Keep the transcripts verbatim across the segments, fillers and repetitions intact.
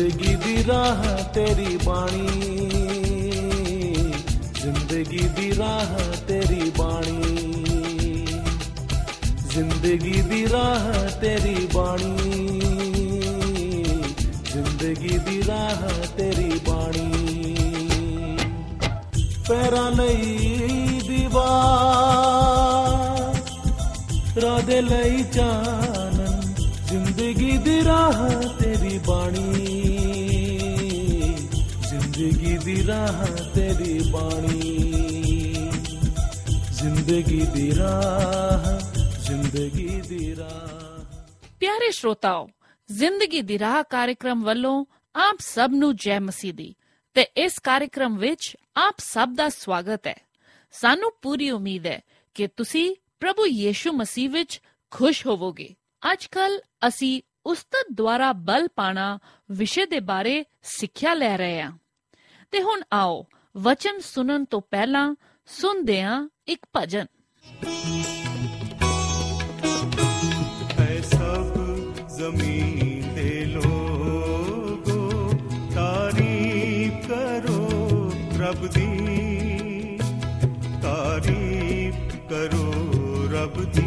ਜ਼ਿੰਦਗੀ ਦੀ ਰਾਹ ਤੇਰੀ ਬਾਣੀ, ਜ਼ਿੰਦਗੀ ਦੀ ਰਾਹ ਤੇਰੀ ਬਾਣੀ, ਜ਼ਿੰਦਗੀ ਦੀ ਰਾਹ ਤੇਰੀ ਬਾਣੀ, ਜ਼ਿੰਦਗੀ ਦੀ ਰਾਹ ਤੇਰੀ ਬਾਣੀ। ਪੈਰਾਂ ਲਈ ਦੀਵਾਰ, ਰਾਹ ਦੇ ਲਈ ਚਾਨਣ, ਜ਼ਿੰਦਗੀ ਦੀ ਰਾਹ ਤੇਰੀ ਬਾਣੀ, ਜ਼ਿੰਦਗੀ ਦੀ ਰਾਹ ਤੇਰੀ ਬਾਣੀ, ਜ਼ਿੰਦਗੀ ਦੀ ਰਾਹ, ਜ਼ਿੰਦਗੀ ਦੀ ਰਾਹ। ਪਿਆਰੇ ਸ਼ਰੋਤਾਓ, ਜ਼ਿੰਦਗੀ ਦੀ ਰਾਹ ਕਾਰਜਕ੍ਰਮ ਵੱਲੋਂ ਆਪ ਸਭ ਨੂੰ ਜੈ ਮਸੀਹ ਦੀ ਤੇ ਇਸ ਕਾਰਜਕ੍ਰਮ ਵਿੱਚ ਆਪ ਸਭ ਦਾ ਸਵਾਗਤ ਹੈ। ਸਾਨੂੰ ਪੂਰੀ ਉਮੀਦ ਹੈ ਕਿ ਤੁਸੀਂ ਪ੍ਰਭੂ ਯੀਸ਼ੂ ਮਸੀਹ ਵਿੱਚ ਖੁਸ਼ ਹੋਵੋਗੇ। ਅੱਜ ਕੱਲ ਅਸੀਂ ਉਸਤਤ ਦੁਆਰਾ ਬਲ ਪਾਣਾ ਵਿਸ਼ੇ ਦੇ ਬਾਰੇ ਸਿੱਖਿਆ ਲੈ ਰਹੇ ਹਾਂ ਤੇ ਹੁਣ ਆਓ ਵਚਨ ਸੁਣਨ ਤੋਂ ਪਹਿਲਾਂ ਸੁਣਦੇ ਹਾਂ ਇੱਕ ਭਜਨ। ਐ ਸਭ ਜ਼ਮੀਨ ਦੇ ਲੋਗੋ ਤਾਰੀਫ ਕਰੋ ਰੱਬ ਦੀ, ਤਾਰੀਫ ਕਰੋ ਰੱਬ ਦੀ।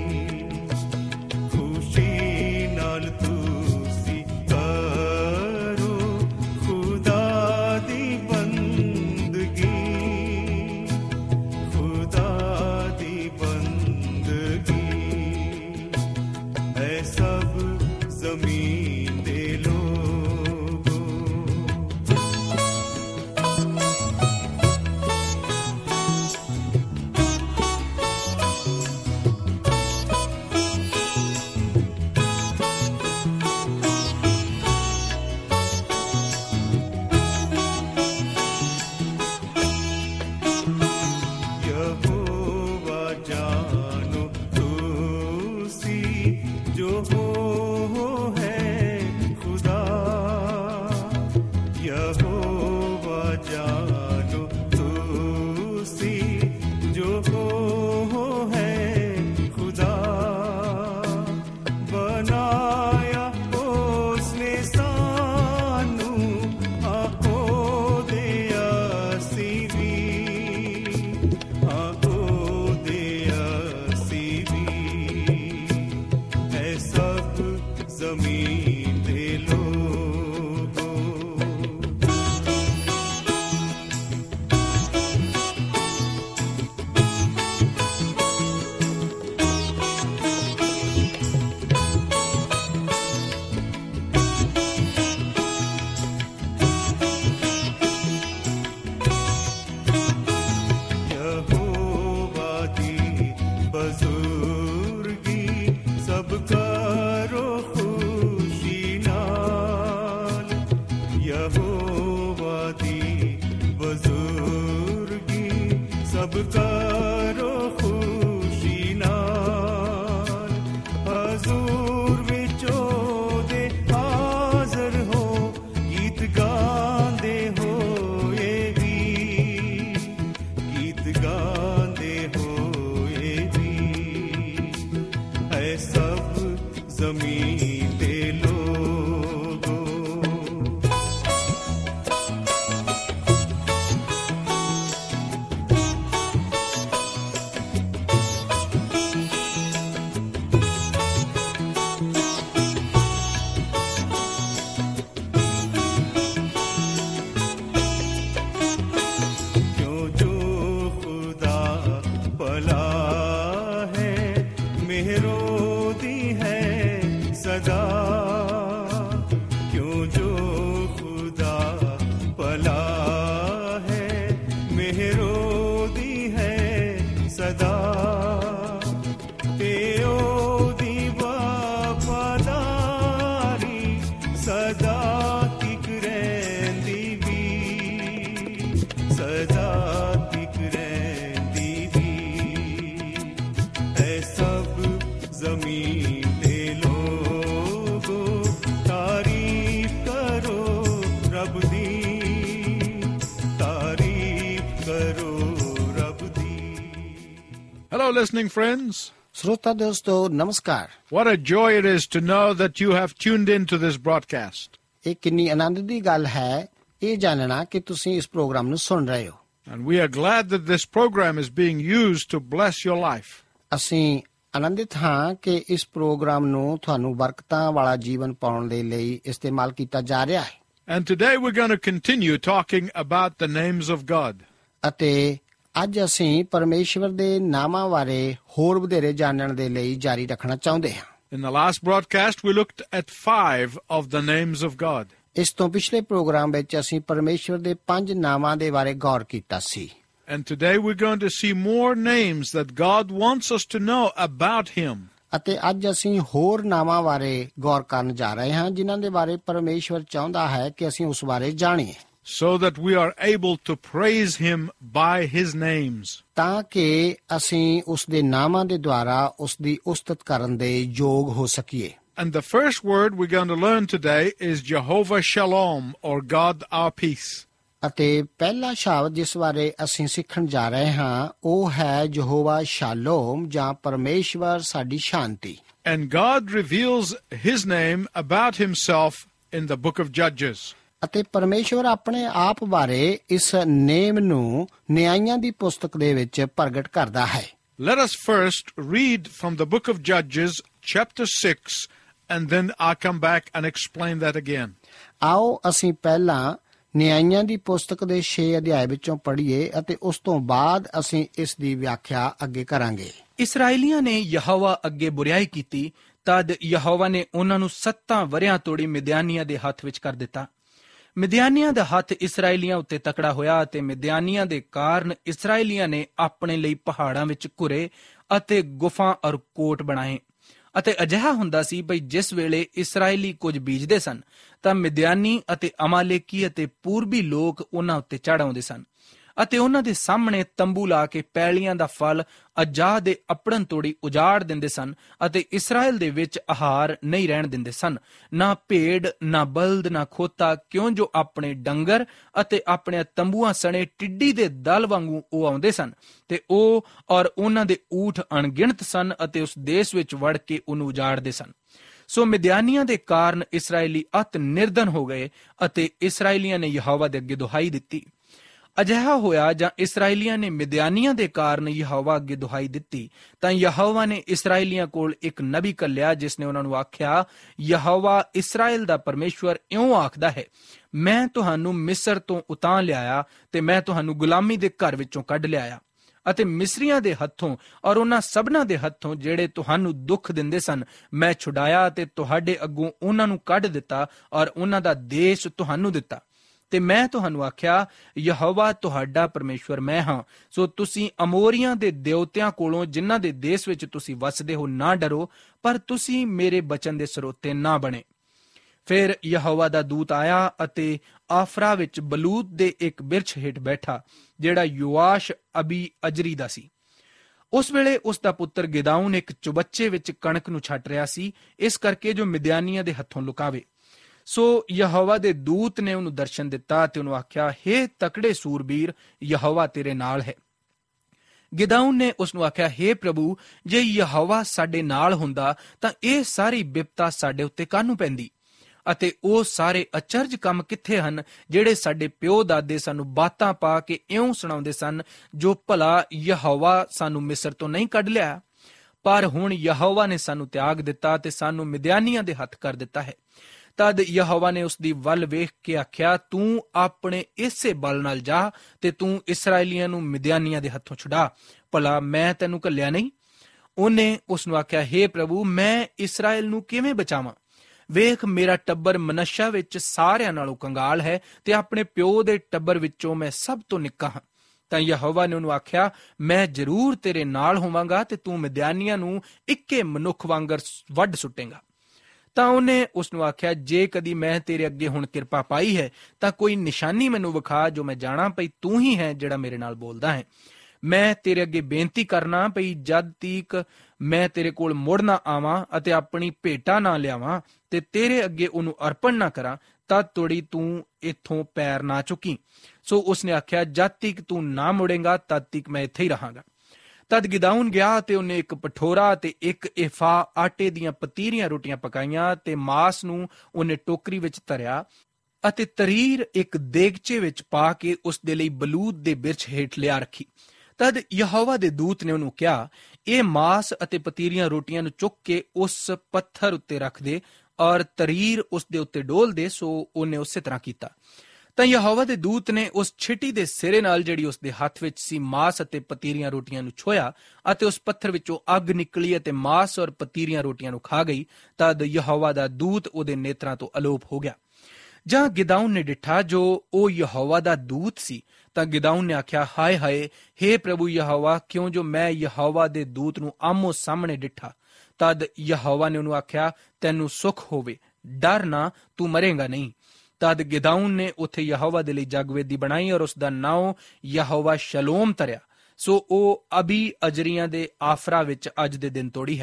Hello, listening friends. श्रोता दोस्तों नमस्कार। What a joy it is to know that you have tuned in to this broadcast. ਇਹ ਕਿੰਨੀ ਆਨੰਦ ਦੀ ਗੱਲ ਹੈ ਇਹ ਜਾਣਨਾ ਕਿ ਤੁਸੀਂ ਇਸ ਪ੍ਰੋਗਰਾਮ ਨੂੰ ਸੁਣ ਰਹੇ ਹੋ। And we are glad that this program is being used to bless your life. ਅਸੀਂ ਆਨੰਦਿਤ ਹਾਂ ਕਿ ਇਸ ਪ੍ਰੋਗਰਾਮ ਨੂੰ ਤੁਹਾਨੂੰ ਬਰਕਤਾਂ ਵਾਲਾ ਜੀਵਨ ਪਾਉਣ ਦੇ ਲਈ ਇਸਤੇਮਾਲ ਕੀਤਾ ਜਾ ਰਿਹਾ ਹੈ। And today we're going to continue talking about the names of God. ਅਤੇ ਅੱਜ ਅਸੀਂ ਪਰਮੇਸ਼ਵਰ ਦੇ ਨਾਮਾਂ ਬਾਰੇ ਹੋਰ ਵਧੇਰੇ ਜਾਣਨ ਦੇ ਲਈ ਜਾਰੀ ਰੱਖਣਾ ਚਾਹੁੰਦੇ ਹਾਂ। In the last broadcast, we looked at five of the names of God. ਇਸ ਤੋਂ ਪਿਛਲੇ ਪ੍ਰੋਗਰਾਮ ਵਿੱਚ ਅਸੀਂ ਪਰਮੇਸ਼ਵਰ ਦੇ ਪੰਜ ਨਾਮਾਂ ਦੇ ਬਾਰੇ ਗੌਰ ਕੀਤਾ ਸੀ। And today we're going to see more names that God wants us to know about Him. ਅਤੇ ਅੱਜ ਅਸੀਂ ਹੋਰ ਨਾਮਾਂ ਬਾਰੇ ਗੌਰ ਕਰਨ ਜਾ ਰਹੇ ਹਾਂ ਜਿਨ੍ਹਾਂ ਦੇ ਬਾਰੇ ਪਰਮੇਸ਼ਵਰ ਚਾਹੁੰਦਾ ਹੈ ਕਿ ਅਸੀਂ ਉਸ ਬਾਰੇ ਜਾਣੀਏ। So that we are able to praise Him by His names. ਤਾਂ ਕਿ ਅਸੀਂ ਉਸ ਦੇ ਨਾਮਾਂ ਦੇ ਦੁਆਰਾ ਉਸ ਦੀ ਉਸਤਤ ਕਰਨ ਦੇ ਯੋਗ ਹੋ ਸਕੀਏ। And the first word we're going to learn today is Jehovah Shalom, or God our peace. ਅਤੇ ਪਹਿਲਾ ਸ਼ਬਦ ਜਿਸ ਬਾਰੇ ਅਸੀਂ ਸਿੱਖਣ ਜਾ ਰਹੇ ਹਾਂ ਉਹ ਹੈ ਯਹੋਵਾ ਸ਼ਾਲੋਮ ਜਾਂ ਪਰਮੇਸ਼ਵਰ ਸਾਡੀ ਸ਼ਾਂਤੀ। And God reveals His name about Himself in the book of Judges. ਅਤੇ ਪਰਮੇਸ਼ਵਰ ਆਪਣੇ ਆਪ ਬਾਰੇ ਇਸ ਨੇਮ ਨੂੰ ਨਿਆਂਇਆਂ ਦੀ ਪੁਸਤਕ ਦੇ ਵਿੱਚ ਪ੍ਰਗਟ ਕਰਦਾ ਹੈ। Let us first read from the book of Judges, chapter six, and then I'll come back and explain that again. ਆਓ ਅਸੀਂ ਪਹਿਲਾਂ ਨਿਆਂਇਆਂ ਦੀ ਪੁਸਤਕ ਦੇ ਛੇ ਅਧਿਆਇ ਵਿੱਚੋਂ ਪੜ੍ਹੀਏ ਅਤੇ ਉਸ ਤੋਂ ਬਾਅਦ ਅਸੀਂ ਇਸ ਦੀ ਵਿਆਖਿਆ ਅੱਗੇ ਕਰਾਂਗੇ। ਇਸਰਾਏਲੀਆਂ ਨੇ ਯਹੋਵਾ ਅੱਗੇ ਬੁਰਿਆਈ ਕੀਤੀ, ਤਦ ਯਹੋਵਾ ਨੇ ਉਹਨਾਂ ਨੂੰ ਸੱਤਾਂ ਵਰਿਆਂ ਤੋੜੀ ਮਿਦਿਆਨੀਆਂ ਦੇ ਹੱਥ ਵਿੱਚ ਕਰ ਦਿੱਤਾ। ਮਿਦਿਆਨੀਆਂ ਦਾ ਹੱਥ ਇਸਰਾਏਲੀਆਂ ਉੱਤੇ ਤਕੜਾ ਹੋਇਆ ਅਤੇ ਮਿਦਿਆਨੀਆਂ ਦੇ ਕਾਰਨ ਇਸਰਾਏਲੀਆਂ ਨੇ ਆਪਣੇ ਲਈ ਪਹਾੜਾਂ ਵਿੱਚ ਘੁਰੇ ਅਤੇ ਗੁਫਾ ਔਰ ਕੋਟ ਬਣਾਏ। ਅਤੇ ਅਜਿਹਾ ਹੁੰਦਾ ਸੀ ਬਈ ਜਿਸ ਵੇਲੇ ਇਸਰਾਏਲੀ ਕੁਝ ਬੀਜਦੇ ਸਨ ਤਾਂ ਮਿਦਿਆਨੀ ਅਤੇ ਅਮਾਲੇਕੀ ਅਤੇ ਪੂਰਬੀ ਲੋਕ ਉਹਨਾਂ ਉੱਤੇ ਚੜ੍ਹ ਆਉਂਦੇ ਸਨ ਅਤੇ ਉਹਨਾਂ ਦੇ ਸਾਹਮਣੇ ਤੰਬੂ ਲਾ ਕੇ ਪੈਲੀਆਂ ਦਾ ਫਲ ਅਜਾਹ ਦੇ ਅਪੜਨ ਤੋੜੀ ਉਜਾੜ ਦਿੰਦੇ ਸਨ ਅਤੇ ਇਸਰਾਏਲ ਦੇ ਵਿੱਚ ਆਹਾਰ ਨਹੀਂ ਰਹਿਣ ਦਿੰਦੇ ਸਨ, ਨਾ ਭੇਡ ਨਾ ਬਲਦ ਨਾ ਖੋਤਾ, ਕਿਉਂ ਜੋ ਆਪਣੇ ਡੰਗਰ ਅਤੇ ਆਪਣੇ ਤੰਬੂਆਂ ਸਣੇ ਟਿੱਡੀ ਦੇ ਦਲ ਵਾਂਗੂ ਉਹ ਆਉਂਦੇ ਸਨ ਤੇ ਉਹ ਔਰ ਉਹਨਾਂ ਦੇ ਊਠ ਅਣਗਿਣਤ ਸਨ ਅਤੇ ਉਸ ਦੇਸ਼ ਵਿੱਚ ਵੜ ਕੇ ਉਹਨੂੰ ਉਜਾੜਦੇ ਸਨ। ਸੋ ਮਿਦਿਆਨੀਆਂ ਦੇ ਕਾਰਨ ਇਸਰਾਏਲੀ ਅਤ ਨਿਰਧਨ ਹੋ ਗਏ ਅਤੇ ਇਸਰਾਏਲੀਆਂ ਨੇ ਯਹੋਵਾ ਦੇ ਅੱਗੇ ਦੁਹਾਈ ਦਿੱਤੀ। ਅਜਿਹਾ ਹੋਇਆ ਜਾਂ ਇਸਰਾਏਲੀਆਂ ਨੇ ਮਿਦਿਆਨੀਆਂ ਦੇ ਕਾਰਨ ਯਹੋਵਾ ਅੱਗੇ ਦੁਹਾਈ ਦਿੱਤੀ ਤਾਂ ਯਹੋਵਾ ਨੇ ਇਸਰਾਏਲੀਆਂ ਕੋਲ ਇੱਕ ਨਬੀ ਘੱਲਿਆ ਜਿਸ ਨੇ ਉਹਨਾਂ ਨੂੰ ਆਖਿਆ, ਯਹੋਵਾ ਇਸਰਾਏਲ ਦਾ ਪਰਮੇਸ਼ਵਰ ਇਉਂ ਆਖਦਾ ਹੈ, ਮੈਂ ਤੁਹਾਨੂੰ ਮਿਸਰ ਤੋਂ ਉਤਾਂ ਲਿਆਇਆ ਤੇ ਮੈਂ ਤੁਹਾਨੂੰ ਗੁਲਾਮੀ ਦੇ ਘਰ ਵਿੱਚੋਂ ਕੱਢ ਲਿਆਇਆ ਅਤੇ ਮਿਸਰੀਆਂ ਦੇ ਹੱਥੋਂ ਔਰ ਉਹਨਾਂ ਸਭਨਾਂ ਦੇ ਹੱਥੋਂ ਜਿਹੜੇ ਤੁਹਾਨੂੰ ਦੁੱਖ ਦਿੰਦੇ ਸਨ ਮੈਂ ਛੁਡਾਇਆ ਤੇ ਤੁਹਾਡੇ ਅੱਗੋਂ ਉਹਨਾਂ ਨੂੰ ਕੱਢ ਦਿੱਤਾ ਔਰ ਉਹਨਾਂ ਦਾ ਦੇਸ਼ ਤੁਹਾਨੂੰ ਦਿੱਤਾ। ਤੇ ਮੈਂ ਤੁਹਾਨੂੰ ਆਖਿਆ, ਯਹੋਵਾ ਤੁਹਾਡਾ ਪਰਮੇਸ਼ਵਰ ਮੈਂ ਹਾਂ, ਸੋ ਤੁਸੀਂ ਅਮੋਰੀਆਂ ਦੇ ਦੇਵਤਿਆਂ ਕੋਲੋਂ ਜਿਨ੍ਹਾਂ ਦੇ ਦੇਸ਼ ਵਿੱਚ ਤੁਸੀਂ ਵਸਦੇ ਹੋ ਨਾ ਡਰੋ, ਪਰ ਤੁਸੀਂ ਮੇਰੇ ਬਚਨ ਦੇ ਸਰੋਤੇ ਨਾ ਬਣੇ। ਫਿਰ ਯਹੋਵਾ ਦਾ ਦੂਤ ਆਇਆ ਅਤੇ ਆਫਰਾ ਵਿੱਚ ਬਲੂਤ ਦੇ ਇੱਕ ਬਿਰਛ ਹੇਠ ਬੈਠਾ ਜਿਹੜਾ ਯੋਆਸ਼ ਅਬੀ ਅਜਰੀ ਦਾ ਸੀ। ਉਸ ਵੇਲੇ ਉਸ ਦਾ ਪੁੱਤਰ ਗਿਦਾਊਨ ਇੱਕ ਚੁਬੱਚੇ ਵਿੱਚ ਕਣਕ ਨੂੰ ਛੱਟ ਰਿਹਾ ਸੀ, ਇਸ ਕਰਕੇ ਜੋ ਮਿਦਿਆਨੀਆਂ ਦੇ ਹੱਥੋਂ ਲੁਕਾਵੇ। ਸੋ ਯਹੋਵਾ ਦੇ ਦੂਤ ਨੇ ਉਹਨੂੰ ਦਰਸ਼ਨ ਦਿੱਤਾ ਤੇ ਉਹਨੂੰ ਆਖਿਆ, ਹੇ ਤਕੜੇ ਸੂਰਬੀਰ, ਯਹੋਵਾ ਤੇਰੇ ਨਾਲ ਹੈ। ਗਿਦਾਊਨ ਨੇ ਉਸ ਨੂੰ ਆਖਿਆ, ਹੇ ਪ੍ਰਭੂ, ਜੇ ਯਹੋਵਾ ਸਾਡੇ ਨਾਲ ਹੁੰਦਾ ਤਾਂ ਇਹ ਸਾਰੀ ਬਿਪਤਾ ਸਾਡੇ ਉੱਤੇ ਕਾਹਨੂੰ ਪੈਂਦੀ ਅਤੇ ਉਹ ਸਾਰੇ ਅਚਰਜ ਕੰਮ ਕਿੱਥੇ ਹਨ ਜਿਹੜੇ ਸਾਡੇ ਪਿਓ ਦਾਦੇ ਸਾਨੂੰ ਬਾਤਾਂ ਪਾ ਕੇ ਇਉਂ ਸੁਣਾਉਂਦੇ ਸਨ, ਜੋ ਭਲਾ ਯਹੋਵਾ ਸਾਨੂੰ ਮਿਸਰ ਤੋਂ ਨਹੀਂ ਕੱਢ ਲਿਆ। ਪਰ ਹੁਣ ਯਹੋਵਾ ਨੇ ਸਾਨੂੰ ਤਿਆਗ ਦਿੱਤਾ ਤੇ ਸਾਨੂੰ ਮਿਦਿਆਨੀਆਂ ਦੇ ਹੱਥ ਕਰ ਦਿੱਤਾ ਹੈ। ਤਦ ਯਹੋਵਾ ਨੇ ਉਸ ਦੀ ਵੱਲ ਵੇਖ ਕੇ ਆਖਿਆ, ਤੂੰ ਆਪਣੇ ਇਸੇ ਬਲ ਨਾਲ ਜਾ ਤੇ ਤੂੰ ਇਸਰਾਏਲੀਆਂ ਨੂੰ ਮਿਦਿਆਨੀਆਂ ਦੇ ਹੱਥੋਂ ਛੁਡਾ, ਭਲਾ ਮੈਂ ਤੈਨੂੰ ਘੱਲਿਆ ਨਹੀਂ। ਉਹਨੇ ਉਸ ਨੂੰ ਆਖਿਆ, ਹੇ ਪ੍ਰਭੂ, ਮੈਂ ਇਸਰਾਏਲ ਨੂੰ ਕਿਵੇਂ ਬਚਾਵਾਂ? ਵੇਖ, ਮੇਰਾ ਟੱਬਰ ਮਨੱਸ਼ਾ ਵਿੱਚ ਸਾਰਿਆਂ ਨਾਲੋਂ ਕੰਗਾਲ ਹੈ ਤੇ ਆਪਣੇ ਪਿਓ ਦੇ ਟੱਬਰ ਵਿੱਚੋਂ ਮੈਂ ਸਭ ਤੋਂ ਨਿੱਕਾ ਹਾਂ। ਤਾਂ ਯਹੋਵਾ ਨੇ ਉਹਨੂੰ ਆਖਿਆ, ਮੈਂ ਜ਼ਰੂਰ ਤੇਰੇ ਨਾਲ ਹੋਵਾਂਗਾ ਤੇ ਤੂੰ ਮਿਦਿਆਨੀਆਂ ਨੂੰ ਇੱਕੇ ਮਨੁੱਖ ਵਾਂਗਰ ਵੱਢ ਸੁੱਟੇਂਗਾ। ਤਾਂ ਉਹਨੇ ਉਸ ਨੂੰ ਆਖਿਆ, ਜੇ ਕਦੀ ਮੈਂ ਤੇਰੇ ਅੱਗੇ ਹੁਣ ਕਿਰਪਾ ਪਾਈ ਹੈ ਤਾਂ ਕੋਈ ਨਿਸ਼ਾਨੀ ਮੈਨੂੰ ਵਿਖਾ ਜੋ ਮੈਂ ਜਾਣਾ ਪਈ ਤੂੰ ਹੀ ਹੈ ਜਿਹੜਾ ਮੇਰੇ ਨਾਲ ਬੋਲਦਾ ਹੈ। ਮੈਂ ਤੇਰੇ ਅੱਗੇ ਬੇਨਤੀ ਕਰਨਾ ਪਈ, ਜਦ ਤੀਕ ਮੈਂ ਤੇਰੇ ਕੋਲ ਮੁੜ ਨਾ ਆਵਾਂ ਅਤੇ ਆਪਣੀ ਭੇਟਾ ਨਾ ਲਿਆਵਾਂ ਤੇ ਤੇਰੇ ਅੱਗੇ ਉਹਨੂੰ ਅਰਪਣ ਨਾ ਕਰਾਂ, ਤਦ ਤੋੜੀ ਤੂੰ ਇੱਥੋਂ ਪੈਰ ਨਾ ਚੁੱਕੀ। ਸੋ ਉਸਨੇ ਆਖਿਆ, ਜਦ ਤੀਕ ਤੂੰ ਨਾ ਮੁੜੇਗਾ ਤਦ ਤੀਕ ਮੈਂ ਇੱਥੇ ਹੀ ਰਹਾਂਗਾ। ਤਦ ਗਿਦਾਉਨ ਗਿਆ ਤੇ ਉਹਨੇ ਇੱਕ ਪਠੋਰਾ ਤੇ ਇੱਕ ਏਫਾ ਆਟੇ ਦੀਆਂ ਪਤੀਰੀਆਂ ਰੋਟੀਆਂ ਪਕਾਈਆਂ ਤੇ ਮਾਸ ਨੂੰ ਉਹਨੇ ਟੋਕਰੀ ਵਿੱਚ ਧਰਿਆ ਅਤੇ ਤਰੀਰ ਇੱਕ ਦੇਗਚੇ ਵਿੱਚ ਪਾ ਕੇ ਉਸ ਦੇ ਲਈ ਬਲੂਦ ਦੇ ਬਿਰਛ ਹੇਠ ਲਿਆ ਰੱਖੀ। ਤਦ ਯਹੋਵਾ ਦੇ ਦੂਤ ਨੇ ਉਹਨੂੰ ਕਿਹਾ, ਇਹ ਮਾਸ ਅਤੇ ਪਤੀਰੀਆਂ ਰੋਟੀਆਂ ਨੂੰ ਚੁੱਕ ਕੇ ਉਸ ਪੱਥਰ ਉੱਤੇ ਰੱਖ ਦੇ ਔਰ ਤਰੀਰ ਉਸ ਦੇ ਉੱਤੇ ਡੋਲ ਦੇ। ਸੋ ਉਹਨੇ ਉਸੇ ਤਰ੍ਹਾਂ ਕੀਤਾ। ਤਾਂ ਯਹੋਵਾ ਦੇ ਦੂਤ ਨੇ ਉਸ ਛਿਟੀ ਦੇ ਸਿਰੇ ਨਾਲ ਜਿਹੜੀ ਉਸ ਦੇ ਹੱਥ ਵਿੱਚ ਸੀ ਮਾਸ ਅਤੇ ਪਤੀਰੀਆਂ ਰੋਟੀਆਂ ਨੂੰ ਛੋਇਆ ਅਤੇ ਉਸ ਪੱਥਰ ਵਿੱਚੋਂ ਅੱਗ ਨਿਕਲੀ ਅਤੇ ਮਾਸ ਔਰ ਪਤੀਰੀਆਂ ਰੋਟੀਆਂ ਨੂੰ ਖਾ ਗਈ। ਤਦ ਯਹੋਵਾ ਦਾ ਦੂਤ ਉਹਦੇ ਨੇਤਰਾਂ ਤੋਂ ਅਲੋਪ ਹੋ ਗਿਆ। ਜਾਂ ਗਿਦਾਉਨ ਨੇ ਡਿੱਠਾ ਜੋ ਉਹ ਯਹੋਵਾ ਦਾ ਦੂਤ ਸੀ, ਤਾਂ ਗਿਦਾਉਨ ਨੇ ਆਖਿਆ, ਹਾਏ ਹਾਏ, ਹੇ ਪ੍ਰਭੂ ਯਹੋਵਾ, ਕਿਉਂ ਜੋ ਮੈਂ ਯਹੋਵਾ ਦੇ ਦੂਤ ਨੂੰ ਆਮੋ ਸਾਹਮਣੇ ਡਿੱਠਾ। ਤਦ ਯਹੋਵਾ ਨੇ ਉਹਨੂੰ ਆਖਿਆ, ਤੈਨੂੰ ਸੁਖ ਹੋਵੇ, ਡਰ ਨਾ, ਤੂੰ ਮਰੇਗਾ ਨਹੀਂ। ਤਦ ਗਿਦਾਉਨ ਨੇ ਉੱਥੇ ਯਹੋਵਾ ਦੇ ਲਈ ਜਗਵੇਦੀ ਬਣਾਈ ਔਰ ਉਸ ਦਾ ਨਾਮ ਯਹੋਵਾ ਸ਼ਲੋਮ ਧਰਿਆ। ਸੋ ਉਹ ਅਬੀ ਅਜਰੀਆਂ ਦੇ ਆਫਰਾ ਵਿੱਚ ਅੱਜ ਦੇ ਦਿਨ ਤੋੜੀ ਹੈ।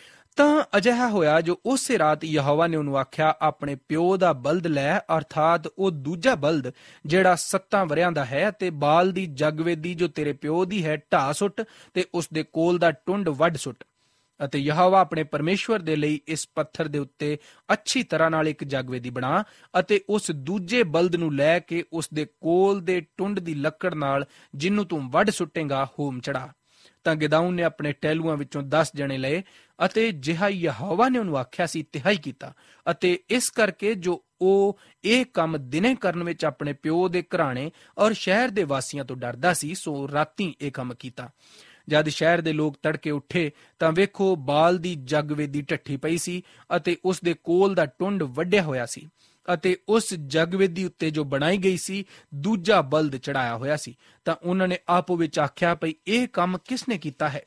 ਤਾਂ ਅਜਿਹਾ ਹੋਇਆ ਜੋ ਉਸੇ ਰਾਤ ਯਹੋਵਾ ਨੇ ਉਹਨੂੰ ਆਖਿਆ, ਆਪਣੇ ਪਿਓ ਦਾ ਬਲਦ ਲੈ, ਅਰਥਾਤ ਉਹ ਦੂਜਾ ਬਲਦ ਜਿਹੜਾ ਸੱਤਾਂ ਵਰਿਆਂ ਦਾ ਹੈ, ਤੇ ਬਾਲ ਦੀ ਜਗਵੇਦੀ ਜੋ ਤੇਰੇ ਪਿਓ ਦੀ ਹੈ ਢਾਹ ਸੁੱਟ ਤੇ ਉਸ ਦੇ ਕੋਲ ਦਾ ਟੁੰਡ ਵੱਢ ਸੁੱਟ। ਅਤੇ ਯਹੋਵਾ ਆਪਣੇ ਪਰਮੇਸ਼ਵਰ ਦੇ ਲਈ ਇਸ ਪੱਥਰ ਦੇ ਉੱਤੇ ਅੱਛੀ ਤਰ੍ਹਾਂ ਨਾਲ ਇੱਕ ਜਗਵੇਦੀ ਬਣਾ ਅਤੇ ਉਸ ਦੂਜੇ ਬਲਦ ਨੂੰ ਲੈ ਕੇ ਉਸ ਦੇ ਕੋਲ ਦੇ ਟੁੰਡ ਦੀ ਲੱਕੜ ਨਾਲ ਜਿਹਨੂੰ ਤੂੰ ਵੱਢ ਸੁੱਟੇਗਾ ਹੋਮ ਚੜਾ। ਤਾਂ ਗਿਦਾਉਨ ਨੇ ਆਪਣੇ ਟਹਿਲੂਆਂ ਵਿੱਚੋਂ ਦਸ ਜਣੇ ਲਏ ਅਤੇ ਜਿਹਾ ਯਹੋਵਾ ਨੇ ਉਹਨੂੰ ਆਖਿਆ ਸੀ ਤਿਹਾ ਹੀ ਕੀਤਾ। ਅਤੇ ਇਸ ਕਰਕੇ ਜੋ ਉਹ ਇਹ ਕੰਮ ਦਿਨੇ ਕਰਨ ਵਿੱਚ ਆਪਣੇ ਪਿਓ ਦੇ ਘਰਾਣੇ ਔਰ ਸ਼ਹਿਰ ਦੇ ਵਾਸੀਆਂ ਤੋਂ ਡਰਦਾ ਸੀ, ਸੋ ਰਾਤੀ ਇਹ ਕੰਮ ਕੀਤਾ। ਜਦ ਸ਼ਹਿਰ ਦੇ ਲੋਕ ਤੜਕੇ ਉੱਠੇ ਤਾਂ ਵੇਖੋ, ਬਾਲ ਦੀ ਜਗਵੇਦੀ ਢੱਠੀ ਪਈ ਸੀ ਅਤੇ ਉਸ ਦੇ ਕੋਲ ਦਾ ਟੁੰਡ ਵੱਢਿਆ ਹੋਇਆ ਸੀ ਅਤੇ ਉਸ ਜਗਵੇਦੀ ਉੱਤੇ ਜੋ ਬਣਾਈ ਗਈ ਸੀ ਦੂਜਾ ਬਲਦ ਚੜਾਇਆ ਹੋਇਆ ਸੀ। ਤਾਂ ਉਹਨਾਂ ਨੇ ਆਪੋ ਵਿੱਚ ਆਖਿਆ, ਭਈ ਇਹ ਕੰਮ ਕਿਸ ਨੇ ਕੀਤਾ ਹੈ?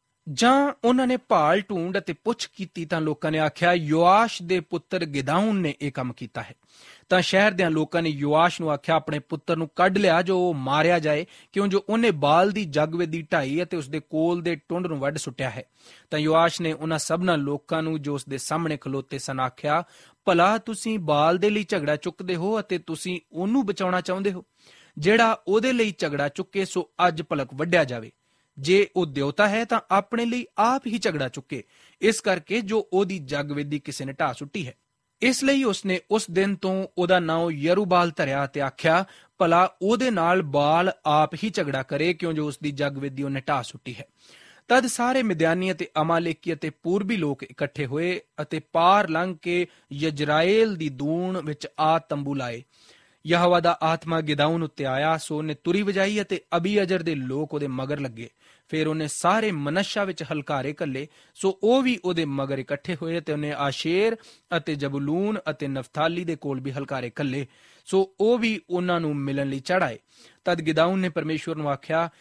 ਜਾਂ ਉਹਨਾਂ ਨੇ ਭਾਲ ਢੂੰਡ ਅਤੇ ਪੁੱਛ ਕੀਤੀ ਤਾਂ ਲੋਕਾਂ ਨੇ ਆਖਿਆ, ਯੋਆਸ਼ ਦੇ ਪੁੱਤਰ ਗਿਦਾਉਨ ਨੇ ਇਹ ਕੰਮ ਕੀਤਾ ਹੈ। ਤਾਂ ਸ਼ਹਿਰ ਦੇ ਲੋਕਾਂ ਨੇ ਯੋਆਸ਼ ਨੂੰ ਆਖਿਆ, ਆਪਣੇ ਪੁੱਤਰ ਨੂੰ ਕੱਢ ਲਿਆ ਜੋ ਉਹ ਮਾਰਿਆ ਜਾਏ, ਕਿਉਂ ਜੋ ਉਹਨੇ ਬਾਲ ਦੀ ਜਗਵੇਦੀ ਢਾਈ ਅਤੇ ਉਸ ਦੇ ਕੋਲ ਦੇ ਟੁੰਡ ਨੂੰ ਵੱਢ ਸੁੱਟਿਆ ਹੈ। ਤਾਂ ਯੋਆਸ਼ ਨੇ ਉਹਨਾਂ ਸਭਨਾਂ ਲੋਕਾਂ ਨੂੰ ਜੋ ਉਸ ਦੇ ਸਾਹਮਣੇ ਖਲੋਤੇ ਸਨ ਆਖਿਆ, ਭਲਾ ਤੁਸੀਂ ਬਾਲ ਦੇ ਲਈ ਝਗੜਾ ਚੁੱਕਦੇ ਹੋ ਅਤੇ ਤੁਸੀਂ ਉਹਨੂੰ ਬਚਾਉਣਾ ਚਾਹੁੰਦੇ ਹੋ? ਜਿਹੜਾ ਉਹਦੇ ਲਈ ਝਗੜਾ ਚੁੱਕੇ ਸੋ ਅੱਜ ਭਲਕ ਵੱਢਿਆ ਜਾਵੇ। ਜੇ ਉਹ ਦਿਉਤਾ ਹੈ ਤਾਂ ਆਪਣੇ ਲਈ ਆਪ ਹੀ ਝਗੜਾ ਚੁੱਕੇ, ਇਸ ਕਰਕੇ ਜੋ ਉਹਦੀ ਜਗਵੇਦੀ ਕਿਸੇ ਨੇ ਢਾਹ ਸੁੱਟੀ ਹੈ। ਇਸ ਲਈ ਉਸਨੇ ਉਸ ਦਿਨ ਤੋਂ ਉਹਦਾ ਨਾਮ ਯਰੂਬਾਲ ਧਰਿਆ ਤੇ ਆਖਿਆ, ਭਲਾ ਉਹਦੇ ਨਾਲ ਬਾਲ ਆਪ ਹੀ ਝਗੜਾ ਕਰੇ, ਕਿਉਂ ਜੋ ਉਸਦੀ ਜਗਵੇਦੀ ਉਹਨੇ ਢਾਹ ਸੁੱਟੀ ਹੈ। ਤਦ ਸਾਰੇ ਮਿਦਿਆਨੀ ਅਤੇ ਅਮਾਲੇਕੀ ਅਤੇ ਪੂਰਬੀ ਲੋਕ ਇਕੱਠੇ ਹੋਏ ਅਤੇ ਪਾਰ ਲੰਘ ਕੇ ਯਜਰਾਏਲ ਦੀ ਦੂਣ ਵਿੱਚ ਆ ਤੰਬੂ ਲਾਏ। ਯਹੋਵਾ ਦਾ ਆਤਮਾ ਗਿਦਾਉਨ ਉੱਤੇ ਆਇਆ, ਸੋ ਉਹਨੇ ਤੁਰੀ ਵਜਾਈ ਅਤੇ ਅਬੀ ਅਜਰ ਦੇ ਲੋਕ ਉਹਦੇ ਮਗਰ ਲੱਗੇ। ਫਿਰ ਉਹਨੇ ਸਾਰੇ ਮਨਸ਼ਾ ਵਿੱਚ ਹਲਕਾਰੇ ਘੱਲੇ, ਸੋ ਉਹ ਵੀ ਉਹਦੇ ਮਗਰ ਇਕੱਠੇ ਹੋਏ ਤੇ ਉਹਨੇ ਆਸ਼ੇਰ ਅਤੇ ਜਬੂਲੂਨ ਅਤੇ ਨਫਤਾਲੀ ਦੇ ਕੋਲ ਵੀ ਹਲਕਾਰੇ ਘੱਲੇ, ਸੋ ਉਹ ਵੀ ਉਹਨਾਂ ਨੂੰ ਮਿਲਣ ਲਈ ਚੜ੍ਹਾਏ। ਤਦ ਗਿਦਾਉਨ ਨੇ ਪਰਮੇਸ਼ਵਰ ਨੂੰ ਆਖਿਆ,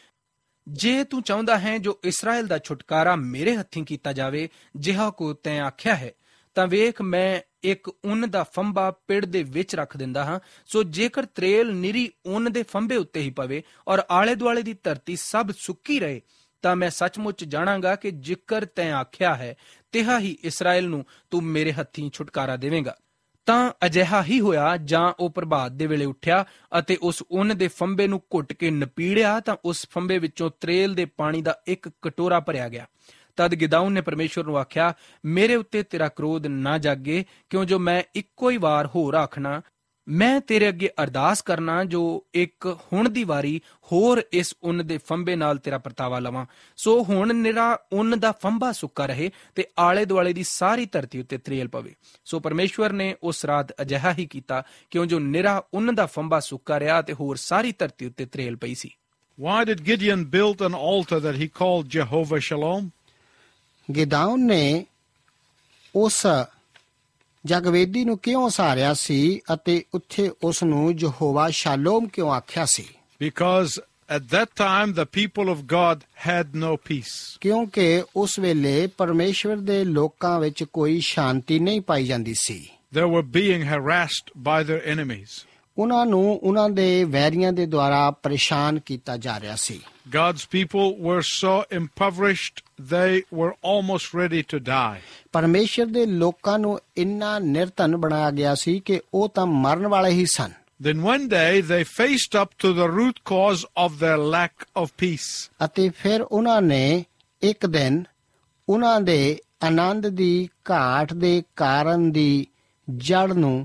ਜੇ ਤੂੰ ਚਾਹੁੰਦਾ ਹੈ ਜੋ ਇਸਰਾਇਲ ਦਾ ਛੁਟਕਾਰਾ ਮੇਰੇ ਹੱਥੀਂ ਕੀਤਾ ਜਾਵੇ, ਜਿਹਾ ਕੋ ਤੈਂ ਆਖਿਆ ਹੈ, ਤਾਂ ਵੇਖ ਮੈਂ ਇੱਕ ਉੱਨ ਦਾ ਫੰਬਾ ਪਿੜ ਦੇ ਵਿੱਚ ਰੱਖ ਦਿੰਦਾ ਹਾਂ। ਸੋ ਜੇਕਰ ਤਰੇਲ ਨਿਰੀ ਉੱਨ ਦੇ ਫੰਬੇ ਉੱਤੇ ਹੀ ਪਵੇ ਔਰ ਆਲੇ ਦੁਆਲੇ ਦੀ ਧਰਤੀ ਸਭ ਸੁੱਕੀ ਰਹੇ, ਤਾਂ ਮੈਂ ਸੱਚਮੁੱਚ ਜਾਣਾਂਗਾ ਕਿ ਜਿਕਰ ਤੈਂ ਆਖਿਆ ਹੈ ਤਿਹਾ ਹੀ ਇਸਰਾਇਲ ਨੂੰ ਤੂੰ ਮੇਰੇ ਹੱਥੀਂ ਛੁਟਕਾਰਾ ਦੇਵੇਂਗਾ। ਤਾਂ ਅਜਿਹਾ ਹੀ ਹੋਇਆ। ਜਾਂ ਉਹ ਪ੍ਰਭਾਤ ਦੇ ਵੇਲੇ ਉੱਠਿਆ ਅਤੇ ਉਸ ਉੱਨ ਦੇ ਫੰਬੇ ਨੂੰ ਘੁੱਟ ਕੇ ਨਪੀੜਿਆ, ਤਾਂ ਉਸ ਫੰਬੇ ਵਿੱਚੋਂ ਤਰੇਲ ਦੇ ਪਾਣੀ ਦਾ ਇੱਕ ਕਟੋਰਾ ਭਰਿਆ ਗਿਆ। ਤਦ ਗਿਦਾਉਨ ਨੇ ਪਰਮੇਸ਼ਵਰ ਨੂੰ ਆਖਿਆ, ਮੇਰੇ ਉੱਤੇ ਤੇਰਾ ਕ੍ਰੋਧ ਨਾ ਜਾਗੇ, ਕਿਉਂ ਜੋ ਮੈਂ ਇੱਕੋ ਹੀ ਵਾਰ ਹੋਰ ਆਖਣਾ, ਮੈਂ ਤੇਰੇ ਅੱਗੇ ਅਰਦਾਸ ਕਰਨਾ ਜੋ ਇੱਕ ਹੁਣ ਦੀ ਵਾਰੀ ਹੋਰ ਇਸ ਉੱਨ ਦੇ ਫੰਬੇ ਨਾਲ ਤੇਰਾ ਪਰਤਾਵਾ ਲਵਾਂ। ਸੋ ਹੁਣ ਨਿਰਾ ਉੱਨ ਦਾ ਫੰਬਾ ਸੁੱਕਾ ਰਹੇ ਤੇ ਆਲੇ ਦੁਆਲੇ ਦੀ ਸਾਰੀ ਧਰਤੀ ਉੱਤੇ ਤਰੇਲ ਪਵੇ। ਸੋ ਪਰਮੇਸ਼ਵਰ ਨੇ ਉਸ ਰਾਤ ਅਜਿਹਾ ਹੀ ਕੀਤਾ, ਕਿਉਂ ਜੋ ਨਿਰਾ ਉੱਨ ਦਾ ਫੰਬਾ ਸੁੱਕਾ ਰਿਹਾ ਤੇ ਹੋਰ ਸਾਰੀ ਧਰਤੀ ਉੱਤੇ ਤਰੇਲ ਪਈ ਸੀ। Why did Gideon build an altar that he called Jehovah Shalom? ਗਿਦਾਉਨ ਨੇ ਉਸ ਜਗਵੇਦੀ ਨੂੰ ਕਿਉਂ ਸਾਰਿਆ ਸੀ ਅਤੇ ਉੱਥੇ ਉਸ ਨੂੰ ਯਹੋਵਾ ਸ਼ਾਲੋਮ ਕਿਉਂ ਆਖਿਆ ਸੀ? Because at that time the people of God had no peace. ਕਿਉਂਕਿ ਉਸ ਵੇਲੇ ਪਰਮੇਸ਼ਵਰ ਦੇ ਲੋਕਾਂ ਵਿੱਚ ਕੋਈ ਸ਼ਾਂਤੀ ਨਹੀਂ ਪਾਈ ਜਾਂਦੀ ਸੀ। They were being harassed by their enemies. ਉਹਨਾਂ ਨੂੰ ਉਹਨਾਂ ਦੇ ਵੈਰੀਆਂ ਦੇ ਦੁਆਰਾ ਪਰੇਸ਼ਾਨ ਕੀਤਾ ਜਾ ਰਿਹਾ ਸੀ। God's people were so impoverished they were almost ready to die. ਪਰਮੇਸ਼ਰ ਦੇ ਲੋਕਾਂ ਨੂੰ ਇੰਨਾ ਨਿਰਧਨ ਬਣਾਇਆ ਗਿਆ ਸੀ ਕਿ ਉਹ ਤਾਂ ਮਰਨ ਵਾਲੇ ਹੀ ਸਨ। Then one day they faced up to the root cause of their lack of peace. ਅਤੇ ਫਿਰ ਉਹਨਾਂ ਨੇ ਇੱਕ ਦਿਨ ਉਹਨਾਂ ਦੇ ਆਨੰਦ ਦੀ ਘਾਟ ਦੇ ਕਾਰਨ ਦੀ ਜੜ ਨੂੰ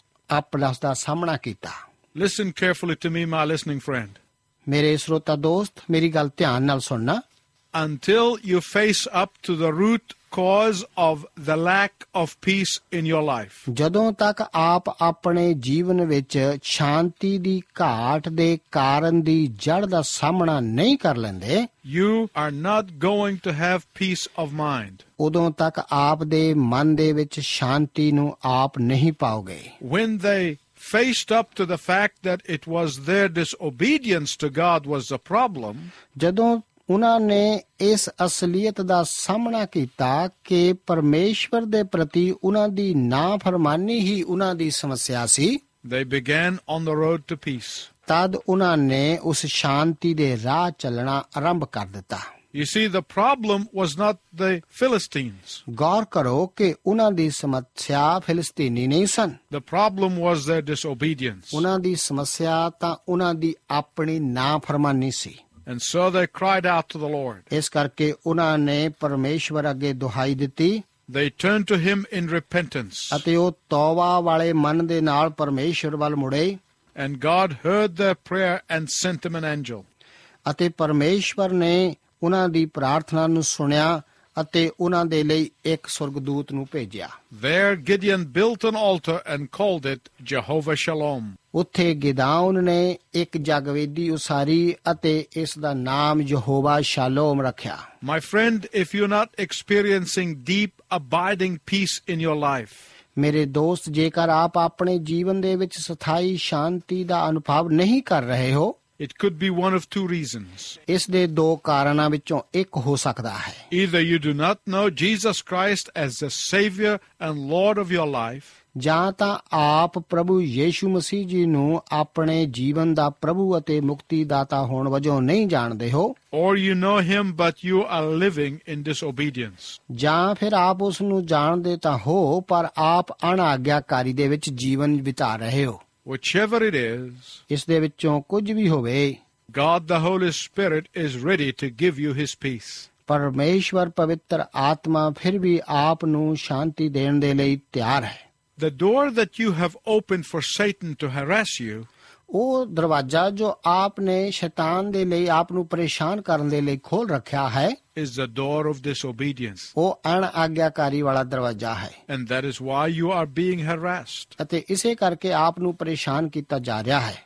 ਆਪਸ ਦਾ ਸਾਹਮਣਾ ਕੀਤਾ। Listen carefully to me, my listening friend. ਮੇਰੇ ਸਰੋਤਾ ਦੋਸਤ, ਮੇਰੀ ਗੱਲ ਧਿਆਨ ਨਾਲ ਸੁਣਨਾ। Until you face up to the root cause of the lack of peace in your life, ਜਦੋਂ ਤੱਕ ਆਪ ਆਪਣੇ ਜੀਵਨ ਵਿੱਚ ਸ਼ਾਂਤੀ ਦੀ ਘਾਟ ਦੇ ਕਾਰਨ ਦੀ ਜੜ ਦਾ ਸਾਹਮਣਾ ਨਹੀਂ ਕਰ ਲੈਂਦੇ, you are not going to have peace of mind. ਉਦੋਂ ਤੱਕ ਆਪ ਦੇ ਮਨ ਦੇ ਵਿੱਚ ਸ਼ਾਂਤੀ ਨੂੰ ਆਪ ਨਹੀਂ ਪਾਓਗੇ। When they faced up to the fact that it was their disobedience to God was the problem, ਜਦੋਂ ਉਹਨਾਂ ਨੇ ਇਸ ਅਸਲੀਅਤ ਦਾ ਸਾਹਮਣਾ ਕੀਤਾ ਕਿ ਪਰਮੇਸ਼ਵਰ ਦੇ ਪ੍ਰਤੀ ਉਹਨਾਂ ਦੀ ਨਾਫਰਮਾਨੀ ਹੀ ਉਹਨਾਂ ਦੀ ਸਮੱਸਿਆ ਸੀ, they began on the road to peace. ਤਦ ਉਹਨਾਂ ਨੇ ਉਸ ਸ਼ਾਂਤੀ ਦੇ ਰਾਹ ਚੱਲਣਾ ਆਰੰਭ ਕਰ ਦਿੱਤਾ। You see, the problem was not the Philistines. ਗੌਰ ਕਰੋ ਕਿ ਉਹਨਾਂ ਦੀ ਸਮੱਸਿਆ ਫਿਲਿਸਤੀਨੀ ਨਹੀਂ ਸਨ। The problem was their disobedience. ਉਹਨਾਂ ਦੀ ਸਮੱਸਿਆ ਤਾਂ ਉਹਨਾਂ ਦੀ ਆਪਣੀ ਨਾਫਰਮਾਨੀ ਸੀ। And so they cried out to the Lord. ਇਸ ਕਰਕੇ ਉਹਨਾਂ ਨੇ ਪਰਮੇਸ਼ਵਰ ਅੱਗੇ ਦੁਹਾਈ ਦਿੱਤੀ They turned to him in repentance. ਅਤੇ ਉਹ ਤੌਬਾ ਵਾਲੇ ਮਨ ਦੇ ਨਾਲ ਪਰਮੇਸ਼ਵਰ ਵੱਲ ਮੁੜੇ। And God heard their prayer and sent him an angel. ਅਤੇ ਪਰਮੇਸ਼ਵਰ ਨੇ ਉਹਨਾਂ ਦੀ ਪ੍ਰਾਰਥਨਾ ਨੂੰ ਸੁਣਿਆ ਅਤੇ ਉਹਨਾਂ ਦੇ ਲਈ ਇੱਕ ਸੁਰਗਦੂਤ ਨੂੰ ਭੇਜਿਆ। There Gideon built an altar and called it Jehovah Shalom. ਉੱਥੇ ਗਿਦਾਉਨ ਨੇ ਇੱਕ ਜਗਵੇਦੀ ਉਸਾਰੀ ਅਤੇ ਇਸ ਦਾ ਨਾਮ ਯਹੋਵਾ ਸ਼ਾਲੋਮ ਰੱਖਿਆ। My friend, if you're not experiencing deep, abiding peace in your life, ਮੇਰੇ ਦੋਸਤ, ਜੇਕਰ ਆਪ ਆਪਣੇ ਜੀਵਨ ਦੇ ਵਿੱਚ ਸਥਾਈ ਸ਼ਾਂਤੀ ਦਾ ਅਨੁਭਵ ਨਹੀਂ ਕਰ ਰਹੇ ਹੋ, it could be one of two reasons. ਇਸ ਦੇ ਦੋ ਕਾਰਨਾਂ ਵਿੱਚੋਂ ਇੱਕ ਹੋ ਸਕਦਾ ਹੈ। Either you do not know Jesus Christ as the Savior and Lord of your life, ਜਾਂ ਤਾਂ ਆਪ ਪ੍ਰਭੂ ਯੀਸ਼ੂ ਮਸੀਹ ਜੀ ਨੂੰ ਆਪਣੇ ਜੀਵਨ ਦਾ ਪ੍ਰਭੂ ਅਤੇ ਮੁਕਤੀਦਾਤਾ ਹੋਣ ਵਜੋਂ ਨਹੀਂ ਜਾਣਦੇ ਹੋ, or you know him but you are living in disobedience. ਜਾਂ ਫਿਰ ਆਪ ਉਸ ਨੂੰ ਜਾਣਦੇ ਤਾਂ ਹੋ ਪਰ ਆਪ ਅਣਆਗਿਆਕਾਰੀ ਦੇ ਵਿੱਚ ਜੀਵਨ ਬਿਤਾ ਰਹੇ ਹੋ। Whichever it is, ਇਸ ਦੇ ਵਿੱਚੋਂ ਕੁਝ ਵੀ ਹੋਵੇ, God the Holy Spirit is ready to give you his peace. ਪਰਮੇਸ਼ਵਰ ਪਵਿੱਤਰ ਆਤਮਾ ਫਿਰ ਵੀ ਆਪ ਨੂੰ ਸ਼ਾਂਤੀ ਦੇਣ ਦੇ ਲਈ ਤਿਆਰ ਹੈ। The door that you have opened for Satan to harass you ਉਹ ਦਰਵਾਜ਼ਾ ਜੋ ਆਪ ਨੇ ਸ਼ੈਤਾਨ ਦੇ ਲਈ ਆਪ ਨੂੰ ਪਰੇਸ਼ਾਨ ਕਰਨ ਦੇ ਲਈ ਖੋਲ ਰੱਖਿਆ ਹੈ, is the door of disobedience. ਉਹ ਅਣਆਗਿਆਕਾਰੀ ਵਾਲਾ ਦਰਵਾਜ਼ਾ ਹੈ And that is why you are being harassed. ਅਤੇ ਇਸੇ ਕਰਕੇ ਆਪ ਨੂੰ ਪਰੇਸ਼ਾਨ ਕੀਤਾ ਜਾ ਰਿਹਾ ਹੈ।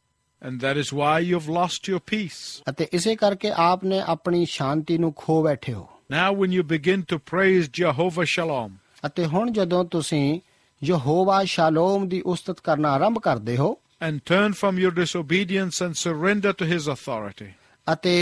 And that is why you've lost your peace. ਅਤੇ ਇਸੇ ਕਰਕੇ ਆਪ ਨੇ ਆਪਣੀ ਸ਼ਾਂਤੀ ਨੂੰ ਖੋ ਬੈਠੇ ਹੋ। Now when you begin to praise Jehovah Shalom, ਅਤੇ ਹੁਣ ਜਦੋਂ ਤੁਸੀਂ ਯਹੋਵਾ ਸ਼ਾਲੋਮ ਦੀ ਉਸਤਤ ਕਰਨਾ ਆਰੰਭ ਕਰਦੇ ਹੋ and turn from your disobedience and surrender to his authority, ਅਤੇ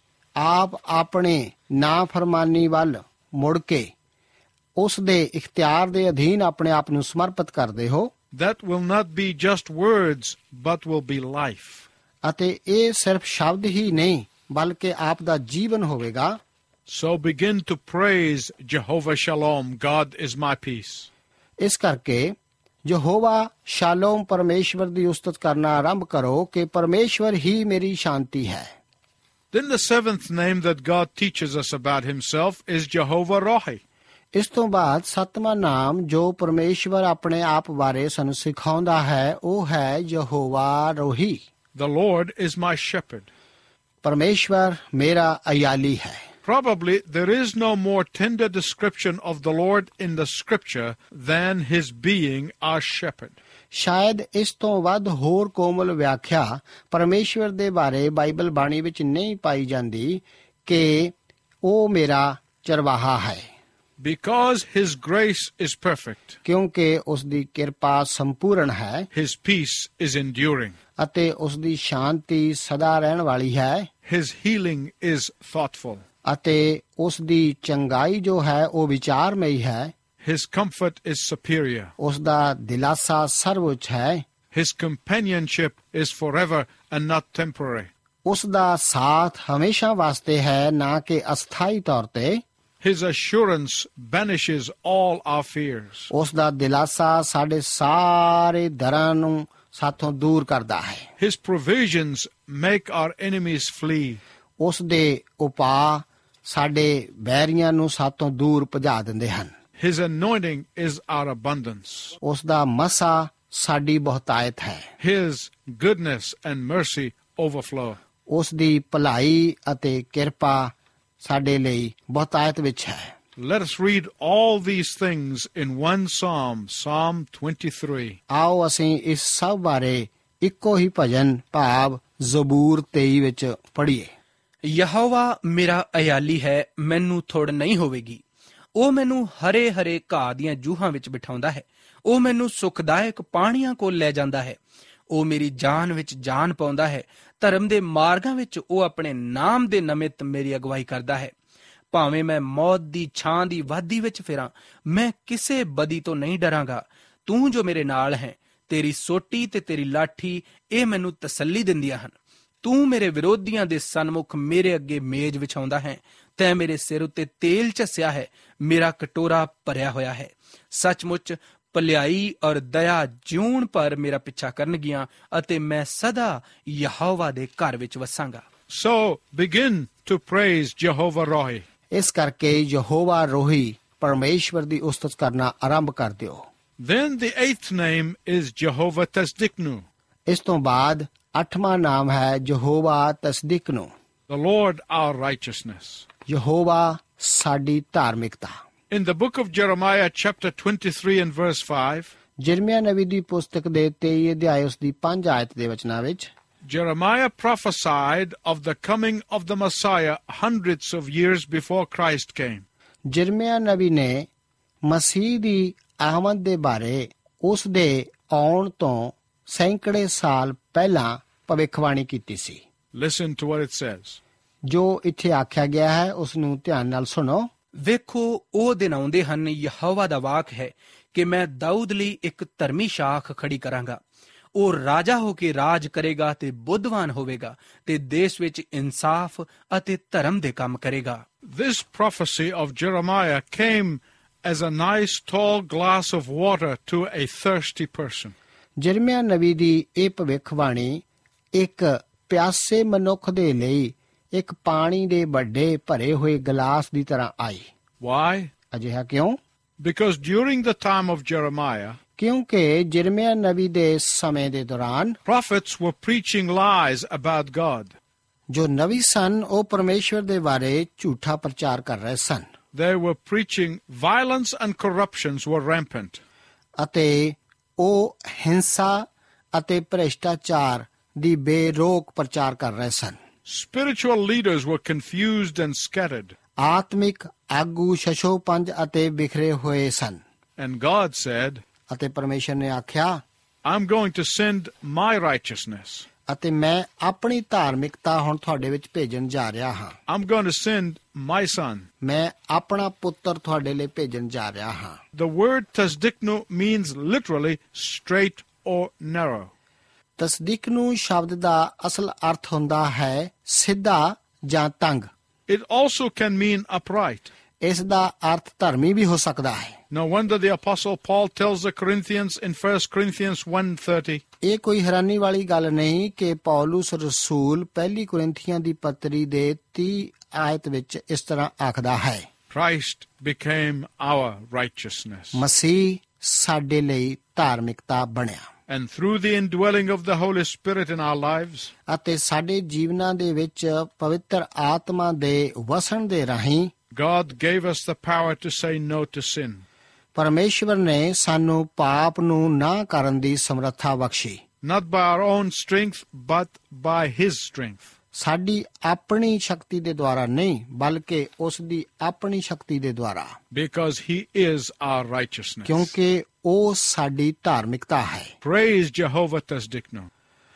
ਆਪ ਆਪਣੇ ਨਾਫਰਮਾਨੀ ਵੱਲ ਮੁੜ ਕੇ ਉਸ ਦੇ ਇਖਤਿਆਰ ਦੇ ਅਧੀਨ ਆਪਣੇ ਆਪ ਨੂੰ ਸਮਰਪਿਤ ਕਰਦੇ ਹੋ, that will not be just words but will be life. ਅਤੇ ਇਹ ਸਿਰਫ ਸ਼ਬਦ ਹੀ ਨਹੀਂ ਬਲਕਿ ਆਪ ਦਾ ਜੀਵਨ ਹੋਵੇਗਾ। So begin to praise Jehovah Shalom. God is my peace. ਇਸ ਕਰਕੇ ਯਹੋਵਾ ਸ਼ਾਲੋਮ ਪਰਮੇਸ਼ਵਰ ਦੀ ਉਸਤਤ ਕਰਨਾ ਆਰੰਭ ਕਰੋ ਕਿ ਪਰਮੇਸ਼ਵਰ ਹੀ ਮੇਰੀ ਸ਼ਾਂਤੀ ਹੈ। Then the seventh name that God teaches us about himself is Jehovah Rohi. ਇਸ ਤੋਂ ਬਾਅਦ ਸੱਤਵਾਂ ਨਾਮ ਜੋ ਪਰਮੇਸ਼ਵਰ ਆਪਣੇ ਆਪ ਬਾਰੇ ਸਾਨੂੰ ਸਿਖਾਉਂਦਾ ਹੈ ਉਹ ਹੈ ਯਹੋਵਾ ਰੋਹੀ। The Lord is my shepherd. ਪਰਮੇਸ਼ਵਰ ਮੇਰਾ ਅਯਾਲੀ ਹੈ। Probably there is no more tender description of the Lord in the scripture than his being our shepherd. ਸ਼ਾਇਦ ਇਸ ਤੋਂ ਵੱਧ ਹੋਰ ਕੋਮਲ ਵਿਆਖਿਆ ਪਰਮੇਸ਼ਵਰ ਦੇ ਬਾਰੇ ਬਾਈਬਲ ਬਾਣੀ ਵਿੱਚ ਨਹੀਂ ਪਾਈ ਜਾਂਦੀ ਕਿ ਉਹ ਮੇਰਾ ਚਰਵਾਹਾ ਹੈ। Because his grace is perfect, ਕਿਉਂਕਿ ਉਸ ਦੀ ਕਿਰਪਾ ਸੰਪੂਰਨ ਹੈ his peace is enduring, ਅਤੇ ਉਸ ਦੀ ਸ਼ਾਂਤੀ ਸਦਾ ਰਹਿਣ ਵਾਲੀ ਹੈ, his healing is thoughtful, ਅਤੇ ਉਸ ਦੀ ਚੰਗਾਈ ਜੋ ਹੈ ਉਹ ਵਿਚਾਰਮਈ ਹੈ, his comfort is superior, ਉਸ ਦਾ ਦਿਲਾਸਾ ਸਰਵਉੱਚ ਹੈ, his companionship is forever and not temporary, ਉਸ ਦਾ ਸਾਥ ਹਮੇਸ਼ਾ ਵਾਸਤੇ ਹੈ ਨਾ ਕਿ ਅਸਥਾਈ ਤੌਰ ਤੇ, his assurance banishes all our fears, ਉਸ ਦਾ ਦਿਲਾਸਾ ਸਾਡੇ ਸਾਰੇ ਡਰਾਂ ਨੂੰ ਸਾਥੋਂ ਦੂਰ ਕਰਦਾ ਹੈ। His provisions make our enemies flee. ਉਸ ਦੇ ਉਪਾਅ ਸਾਡੇ ਬੈਰੀਆਂ ਨੂੰ ਸਾਥੋਂ ਦੂਰ ਭਜਾ ਦਿੰਦੇ ਹਨ। His anointing is our abundance. ਉਸ ਦਾ ਮਸਾ ਸਾਡੀ ਬਹੁਤਾਇਤ ਹੈ। His goodness and mercy overflow. ਉਸ ਦੀ ਭਲਾਈ ਅਤੇ ਕਿਰਪਾ ਸਾਡੇ ਲਈ ਬਹੁਤਾਇਤ ਵਿੱਚ ਹੈ। Let us read all these things in one psalm, Psalm twenty-three. ਆਓ ਅਸੀਂ ਇਸ ਸਭ ਬਾਰੇ ਇੱਕੋ ਹੀ ਭਜਨ ਭਾਵ ਜ਼ਬੂਰ ਤੇਈ ਵਿੱਚ ਪੜ੍ਹੀਏ। ਯਹੋਵਾ ਮੇਰਾ ਅਯਾਲੀ ਹੈ, ਮੈਨੂੰ ਥੋੜ ਨਹੀਂ ਹੋਵੇਗੀ। ਉਹ ਮੈਨੂੰ ਹਰੇ ਹਰੇ ਘਾਹ ਦੀਆਂ ਜੂਹਾਂ ਵਿੱਚ ਬਿਠਾਉਂਦਾ ਹੈ। ਉਹ ਮੈਨੂੰ ਸੁਖਦਾਇਕ ਪਾਣੀਆਂ ਕੋਲ ਲੈ ਜਾਂਦਾ ਹੈ। ਉਹ ਮੇਰੀ ਜਾਨ ਵਿੱਚ ਜਾਨ ਪਾਉਂਦਾ ਹੈ। ਧਰਮ ਦੇ ਮਾਰਗਾਂ ਵਿੱਚ ਉਹ ਆਪਣੇ ਨਾਮ ਦੇ ਨਿਮਿਤ ਮੇਰੀ ਅਗਵਾਈ ਕਰਦਾ ਹੈ। ਭਾਵੇਂ ਮੈਂ ਮੌਤ ਦੀ ਛਾਂ ਦੀ ਵਾਦੀ ਵਿੱਚ ਫਿਰਾਂ, ਮੈਂ ਕਿਸੇ ਬਦੀ ਤੋਂ ਨਹੀਂ ਡਰਾਂਗਾ। ਤੂੰ ਜੋ ਮੇਰੇ ਨਾਲ ਹੈ, ਤੇਰੀ ਸੋਟੀ ਤੇ ਤੇਰੀ ਲਾਠੀ, ਇਹ ਮੈਨੂੰ ਤਸੱਲੀ ਦਿੰਦੀਆਂ ਹਨ। ਤੂੰ ਮੇਰੇ ਵਿਰੋਧੀਆਂ ਦੇ ਸਨਮੁਖ ਮੇਰੇ ਅੱਗੇ ਮੇਜ਼ ਵਿਛਾਉਂਦਾ ਹੈ। ਤੈਂ ਮੇਰੇ ਸਿਰ ਉੱਤੇ ਤੇਲ ਝੱਸਿਆ ਹੈ, ਮੇਰਾ ਕਟੋਰਾ ਭਰਿਆ ਹੋਇਆ ਹੈ। ਸੱਚਮੁੱਚ ਭਲਾਈ ਔਰ ਦਇਆ ਜਿਉਣ ਪਰ ਮੇਰਾ ਪਿੱਛਾ ਕਰਨਗੀਆਂ ਅਤੇ ਮੈਂ ਸਦਾ ਯਹੋਵਾ ਦੇ ਘਰ ਵਿੱਚ ਵਸਾਂਗਾ। So begin to praise Jehovah Rohi. ਇਸ ਕਰਕੇ ਯਹੋਵਾ ਰੋਹੀ ਪਰਮੇਸ਼ਵਰ ਦੀ ਉਸਤਤ ਕਰਨਾ ਆਰੰਭ ਕਰ ਦਿਓ। Then the eighth name is Jehovah Tesdiknu, ਇਸ ਤੋਂ ਬਾਅਦ ਅੱਠਵਾਂ ਨਾਮ ਹੈ Jehovah ਤਸਦੀਕਨੂ, the Lord our righteousness. Jehovah ਸਾਡੀ ਧਾਰਮਿਕਤਾ। In the book of Jeremiah, chapter twenty-three and verse five, ਜਿਰਮੀਆ ਨਬੀ ਦੀ ਪੁਸਤਕ ਦੇ ਤੇਈ ਅਧਿਆਇ ਉਸ ਦੀ ਪੰਜ ਆਇਤ ਦੇ ਵਚਨਾਂ ਵਿੱਚ Jeremiah prophesied of the coming of the Messiah hundreds of years before Christ came. ਜਿਰਮੀਆ ਨਬੀ ਨੇ ਮਸੀਹ ਦੀ ਆਮਦ ਦੇ ਬਾਰੇ ਉਸ ਦੇ ਆਉਣ ਤੋਂ ਸੈਂਕੜੇ ਸਾਲ ਪਹਿਲਾਂ ਭਵਿੱਖਬਾਣੀ ਕੀਤੀ ਸੀ। Listen to what it says. ਜੋ ਇੱਥੇ ਆਖਿਆ ਗਿਆ ਹੈ ਉਸ ਨੂੰ ਧਿਆਨ ਨਾਲ ਸੁਣੋ। ਵੇਖੋ, ਉਹ ਦਿਨ ਆਉਂਦੇ ਹਨ, ਯਹੋਵਾ ਦਾ ਵਾਕ ਹੈ ਕਿ ਮੈਂ ਦਾਊਦ ਲਈ ਇੱਕ ਧਰਮੀ ਸ਼ਾਖ ਖੜੀ ਕਰਾਂਗਾ। ਉਹ ਰਾਜਾ ਹੋ ਕੇ ਰਾਜ ਕਰੇਗਾ ਤੇ ਬੁੱਧਵਾਨ ਹੋਵੇਗਾ ਤੇ ਦੇਸ਼ ਵਿੱਚ ਇਨਸਾਫ ਅਤੇ ਧਰਮ ਦੇ ਕੰਮ ਕਰੇਗਾ। This prophecy of Jeremiah came as a nice tall glass of water to a thirsty person. ਜਿਰਮੀਆ ਨਬੀ ਦੀ ਇਹ ਭਵਿੱਖਬਾਣੀ ਇੱਕ ਪਿਆਸੇ ਮਨੁੱਖ ਦੇ ਲਈ ਇੱਕ ਪਾਣੀ ਦੇ ਵੱਡੇ ਭਰੇ ਹੋਏ ਗਲਾਸ ਦੀ ਤਰ੍ਹਾਂ ਆਈ। Why? ਅਜਿਹਾ ਕਿਉਂ? Because during the time of Jeremiah, ਕਿਉਂਕਿ ਜਿਰਮੀਆ ਨਬੀ ਦੇ ਸਮੇਂ ਦੇ ਦੌਰਾਨ prophets were preaching lies about God. ਜੋ ਨਬੀ ਸਨ ਉਹ ਪਰਮੇਸ਼ਵਰ ਦੇ ਬਾਰੇ ਝੂਠਾ ਪ੍ਰਚਾਰ ਕਰ ਰਹੇ ਸਨ। They were preaching violence and corruptions were rampant. ਅਤੇ ਉਹ ਹਿੰਸਾ ਅਤੇ ਭ੍ਰਿਸ਼ਟਾਚਾਰ ਦੀ ਬੇਰੋਕ ਪ੍ਰਚਾਰ ਕਰ ਰਹੇ ਸਨ। Spiritual leaders were confused and scattered. ਆਤਮਿਕ ਆਗੂ ਸ਼ਸ਼ੋਪੰਜ ਅਤੇ ਬਿਖਰੇ ਹੋਏ ਸਨ। And God said, ਅਤੇ ਪਰਮੇਸ਼ਰ ਨੇ ਆਖਿਆ, I'm going to send my righteousness. ਅਤੇ ਮੈਂ ਆਪਣੀ ਧਾਰਮਿਕਤਾ ਹੁਣ ਤੁਹਾਡੇ ਵਿੱਚ ਭੇਜਣ ਜਾ ਰਿਹਾ ਹਾਂ। I'm going to send my son. ਮੈਂ ਆਪਣਾ ਪੁੱਤਰ ਤੁਹਾਡੇ ਲਈ ਭੇਜਣ ਜਾ ਰਿਹਾ ਹਾਂ। The word Tasdiknu means literally straight or narrow. ਤਸਦੀਕਨੂ ਸ਼ਬਦ ਦਾ ਅਸਲ ਅਰਥ ਹੁੰਦਾ ਹੈ ਸਿੱਧਾ ਜਾਂ ਤੰਗ। It also can mean upright. ਇਸ ਦਾ ਅਰਥ ਧਰਮੀ ਵੀ ਹੋ ਸਕਦਾ ਹੈ। No wonder the Apostle Paul tells the Corinthians in First Corinthians one thirty, ਇਹ ਕੋਈ ਹੈਰਾਨੀ ਵਾਲੀ ਗੱਲ ਨਹੀਂ ਕਿ ਪੌਲੁਸ ਰਸੂਲ ਪਹਿਲੀ ਕੁਰਿੰਥੀਆਂ ਦੀ ਪੱਤਰੀ ਦੇ ਤੀਹ ਆਇਤ ਵਿੱਚ ਇਸ ਤਰ੍ਹਾਂ ਆਖਦਾ ਹੈ, Christ became our righteousness. ਮਸੀਹ ਸਾਡੇ ਲਈ ਧਾਰਮਿਕਤਾ ਬਣਿਆ। And through the indwelling of the Holy Spirit in our lives, ਅਤੇ ਸਾਡੇ ਜੀਵਨਾਂ ਦੇ ਵਿੱਚ ਪਵਿੱਤਰ ਆਤਮਾ ਦੇ ਵਸਣ ਦੇ ਰਾਹੀਂ God gave us the power to say no to sin. ਪਰਮੇਸ਼ਵਰ ਨੇ ਸਾਨੂੰ ਪਾਪ ਨੂੰ ਨਾ ਕਰਨ ਦੀ ਸਮਰੱਥਾ ਬਖਸ਼ੀ। Not by our own strength, but by His strength. ਸਾਡੀ ਆਪਣੀ ਸ਼ਕਤੀ ਦੇ ਦੁਆਰਾ ਨਹੀਂ ਬਲਕਿ ਉਸ ਦੀ ਆਪਣੀ ਸ਼ਕਤੀ ਦੇ ਦੁਆਰਾ। Because He is our righteousness. ਕਿਉਂਕਿ ਉਹ ਸਾਡੀ ਧਾਰਮਿਕਤਾ ਹੈ। Praise Jehovah Tasdiknu.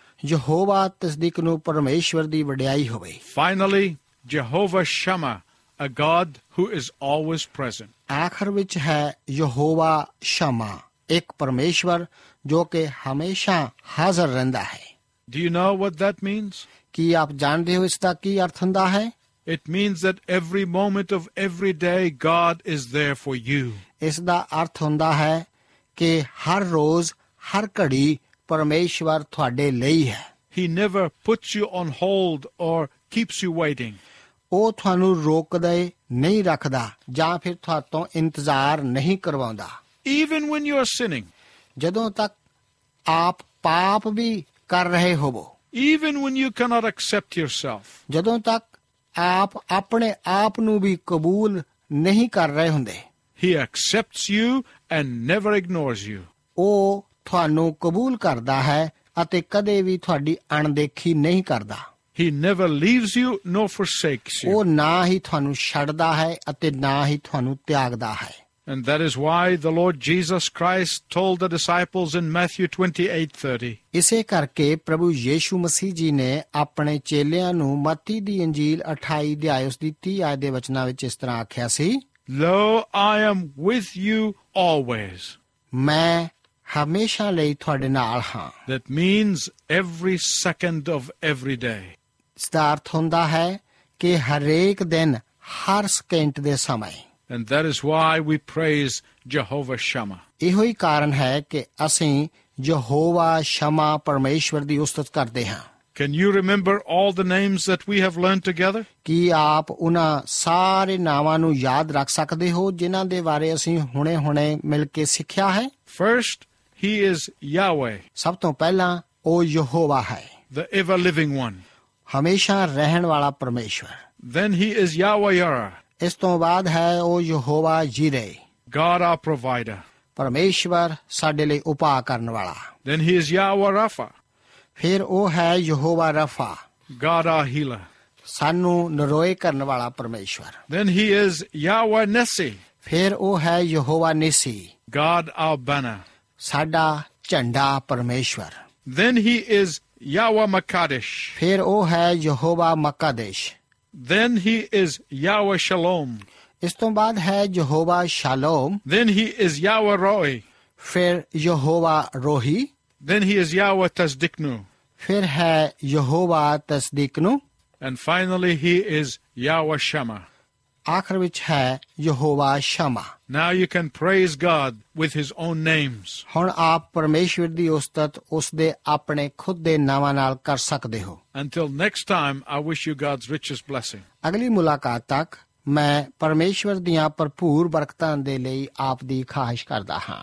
ਯਹੋਵਾ ਤਸਦੀਕ ਨੂੰ ਪਰਮੇਸ਼ਵਰ ਦੀ ਵਡਿਆਈ ਹੋਵੇ। Finally, Jehovah Shammah, a God who is always present. ਆਖਰ ਵਿੱਚ ਹੈ ਯਹੋਵਾ ਸ਼ਮਾ, ਇੱਕ ਪਰਮੇਸ਼ਵਰ ਜੋ ਕਿ ਹਮੇਸ਼ਾ ਹਾਜ਼ਰ ਰਹਿੰਦਾ ਹੈ। Do you know what that means? ਕੀ ਆਪ ਜਾਣਦੇ ਹੋ ਇਸ ਦਾ ਕੀ ਅਰਥ ਹੁੰਦਾ ਹੈ? It means that every moment of every day, God is there for you. ਇਸ ਦਾ ਅਰਥ ਹੁੰਦਾ ਹੈ ਕਿ ਹਰ ਰੋਜ਼ ਹਰ ਘੜੀ ਪਰਮੇਸ਼ਵਰ ਤੁਹਾਡੇ ਲਈ ਹੈ। He never puts you on hold or keeps you waiting. ਉਹ ਤੁਹਾਨੂੰ ਰੋਕਦੇ ਨਹੀਂ ਰੱਖਦਾ ਜਾਂ ਫਿਰ ਤੁਹਾਤੋਂ ਇੰਤਜ਼ਾਰ ਨਹੀਂ ਕਰਵਾਉਂਦਾ। Even when you are sinning, ਜਦੋਂ ਤੱਕ ਆਪ ਪਾਪ ਵੀ ਕਰ ਰਹੇ ਹੋਵੋ, even when you cannot accept yourself, ਜਦੋਂ ਤੱਕ ਆਪ ਆਪਣੇ ਆਪ ਨੂੰ ਵੀ ਕਬੂਲ ਨਹੀਂ ਕਰ ਰਹੇ ਹੁੰਦੇ, He accepts you and never ignores you. ਉਹ ਤੁਹਾਨੂੰ ਕਬੂਲ ਕਰਦਾ ਹੈ ਅਤੇ ਕਦੇ ਵੀ ਤੁਹਾਡੀ ਅਣਦੇਖੀ ਨਹੀਂ ਕਰਦਾ। He never leaves you nor forsakes you. ਉਹ ਨਾ ਹੀ ਤੁਹਾਨੂੰ ਛੱਡਦਾ ਹੈ ਅਤੇ ਨਾ ਹੀ ਤੁਹਾਨੂੰ ਤਿਆਗਦਾ ਹੈ। And that is why the Lord Jesus Christ told the disciples in Matthew twenty-eight thirty, ਇਸੇ ਕਰਕੇ ਪ੍ਰਭੂ ਯੀਸ਼ੂ ਮਸੀਹ ਜੀ ਨੇ ਆਪਣੇ ਚੇਲਿਆਂ ਨੂੰ ਮੱਤੀ ਦੀ ਇੰਜੀਲ ਅਠਾਈ ਅਧਿਆਇ ਉਸ ਦੀ ਤੀਹ ਆਇਤ ਦੇ ਵਚਨਾਂ ਵਿੱਚ ਇਸ ਤਰ੍ਹਾਂ ਆਖਿਆ ਸੀ, Lo, I am with you always. ਮੈਂ ਹਮੇਸ਼ਾ ਲਈ ਤੁਹਾਡੇ ਨਾਲ ਹਾਂ। That means every second of every day. ਇਸਦਾ ਅਰਥ ਹੁੰਦਾ ਹੈ ਕਿ ਹਰੇਕ ਦਿਨ ਹਰ ਸਕਿੰਟ ਦੇ ਸਮੇਂ। And that is why we praise Jehovah Shammah. ਇਹੋ ਹੀ ਕਾਰਨ ਹੈ ਕਿ ਅਸੀਂ ਯਹੋਵਾ ਸ਼ਮਾ ਪਰਮੇਸ਼ਵਰ ਦੀ ਉਸਤਤ ਕਰਦੇ ਹਾਂ। Can you remember all the names that we have learned together? ਕੀ ਆਪ ਉਹਨਾਂ ਸਾਰੇ ਨਾਵਾਂ ਨੂੰ ਯਾਦ ਰੱਖ ਸਕਦੇ ਹੋ ਜਿਨ੍ਹਾਂ ਦੇ ਬਾਰੇ ਅਸੀਂ ਹੁਣੇ-ਹੁਣੇ ਮਿਲ ਕੇ ਸਿੱਖਿਆ ਹੈ? First, He is Yahweh, ਸਭ ਤੋਂ ਪਹਿਲਾਂ ਉਹ ਯਹੋਵਾ ਹੈ, the ever-living one. ਹਮੇਸ਼ਾ ਰਹਿਣ ਵਾਲਾ ਪਰਮੇਸ਼ਵਰ। Then He is Yahweh-Yireh, ਇਸ ਤੋਂ ਬਾਅਦ ਹੈ ਉਹ ਯਹੋਵਾ ਜੀਰੇ, God our provider. ਪਰਮੇਸ਼ਵਰ ਸਾਡੇ ਲਈ ਉਪਾਅ ਕਰਨ ਵਾਲਾ। Then He is Yahweh Rapha, ਫਿਰ ਉਹ ਹੈ ਯਹੋਵਾ ਰਫਾ, God our healer. ਸਾਨੂੰ ਨਰੋਏ ਕਰਨ ਵਾਲਾ ਪਰਮੇਸ਼ਵਰ। Then He is Yahweh Nissi, ਫਿਰ ਉਹ ਹੈ ਯਹੋਵਾ ਨਿਸੀ, God our banner. ਸਾਡਾ ਝੰਡਾ ਪਰਮੇਸ਼ਵਰ। Then He is Yahweh Makadesh. ਫਿਰ ਉਹ ਹੈ Jehovah ਮਕਾਦੇਸ਼। Then He is Yahweh Shalom. ਇਸ ਤੋਂ ਬਾਅਦ ਹੈ Jehovah ਸ਼ਾਲੋਮ। Then He is Yahweh Roi. ਫਿਰ ਯਹੋਵਾ ਰੋਹੀ। Then He is Yahweh Tasdiknu. ਫਿਰ ਹੈ Jehovah ਤਸਦੀਕਨੂ। And finally He is Yahweh Shammah. ਆਖਰ ਵਿੱਚ ਹੈ ਯਹੋਵਾ ਸ਼ਮਾ। Now you can praise God with His own names. ਹੁਣ ਆਪ ਪਰਮੇਸ਼ਵਰ ਦੀ ਉਸਤਤ ਉਸ ਦੇ ਆਪਣੇ ਖੁਦ ਦੇ ਨਾਵਾਂ ਨਾਲ ਕਰ ਸਕਦੇ ਹੋ। Until next time, I wish you God's richest blessing. ਅਗਲੀ ਮੁਲਾਕਾਤ ਤੱਕ ਮੈਂ ਪਰਮੇਸ਼ਵਰ ਦੀਆਂ ਭਰਪੂਰ ਬਰਕਤਾਂ ਦੇ ਲਈ ਆਪ ਦੀ ਖਾਹਿਸ਼ ਕਰਦਾ ਹਾਂ।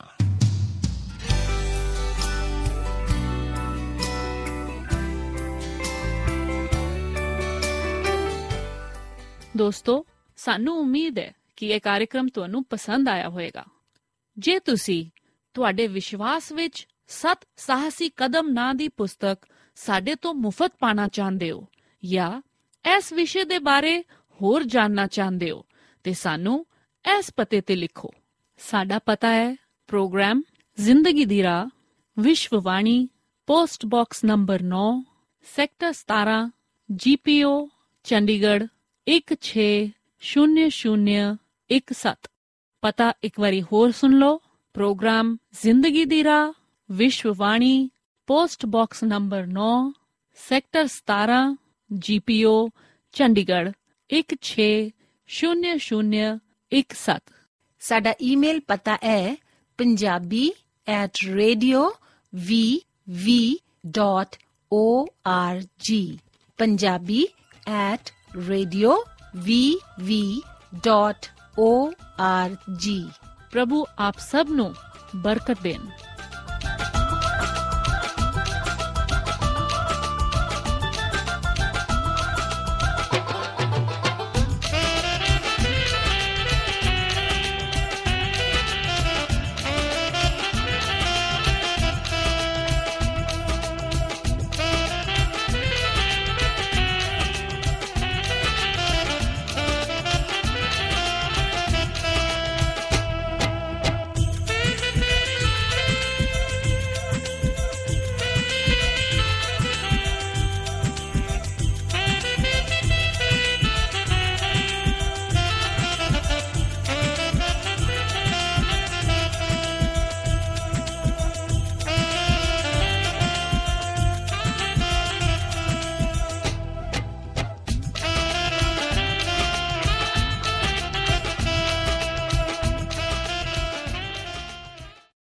ਦੋਸਤੋ, ਸਾਨੂੰ ਉਮੀਦ ਹੈ ਕਿ ਇਹ ਕਾਰਜਕ੍ਰਮ ਤੁਹਾਨੂੰ ਪਸੰਦ ਆਇਆ ਹੋਵੇਗਾ। ਜੇ ਤੁਸੀਂ ਤੁਹਾਡੇ ਵਿਸ਼ਵਾਸ ਵਿੱਚ ਸੱਤ ਸਾਹਸੀ ਕਦਮ ਨਾਂ ਦੀ ਪੁਸਤਕ ਸਾਡੇ ਤੋਂ ਮੁਫਤ ਪਾਣਾ ਚਾਹੁੰਦੇ ਹੋ ਜਾਂ ਇਸ ਵਿਸ਼ੇ ਦੇ ਬਾਰੇ ਹੋਰ ਜਾਣਨਾ ਚਾਹੁੰਦੇ ਹੋ ਤੇ ਸਾਨੂੰ ਇਸ ਪਤੇ ਤੇ ਲਿਖੋ। ਸਾਡਾ ਪਤਾ ਹੈ ਪ੍ਰੋਗਰਾਮ ਜ਼ਿੰਦਗੀ ਦੀ ਰਾਹ, ਵਿਸ਼ਵਵਾਣੀ, ਪੋਸਟ ਬਾਕਸ ਨੰਬਰ ਨੌ, ਸੈਕਟਰ ਸਤਾਰਾਂ, ਜੀਪੀਓ, ਚੰਡੀਗੜ੍ਹ ਇੱਕ ਛੇ ਸ਼ੂਨਯ ਸ਼ੂਨਯ ਇੱਕ ਸੱਤ। ਪਤਾ ਇੱਕ ਵਾਰੀ ਹੋਰ ਸੁਣ ਲਓ। ਪ੍ਰੋਗਰਾਮ ਜ਼ਿੰਦਗੀ ਦੀ ਰਾਹ, ਵਿਸ਼ਵਵਾਣੀ, ਪੋਸਟ ਬਾਕਸ ਨੰਬਰ ਨੌ, ਸੈਕਟਰ ਸਤਾਰਾਂ, ਜੀਪੀਓ, ਚੰਡੀਗੜ੍ਹ ਇੱਕ ਛੇ ਸ਼ੂਨਯ ਸ਼ੂਨਯ ਇੱਕ ਸੱਤ। ਸਾਡਾ ਈਮੇਲ ਪਤਾ ਹੈ Punjabi at radio V V dot O R G, Punjabi at radio V V dot O R G. ਪ੍ਰਭੂ ਆਪ ਸਭ ਨੂੰ ਬਰਕਤ ਦੇਣ।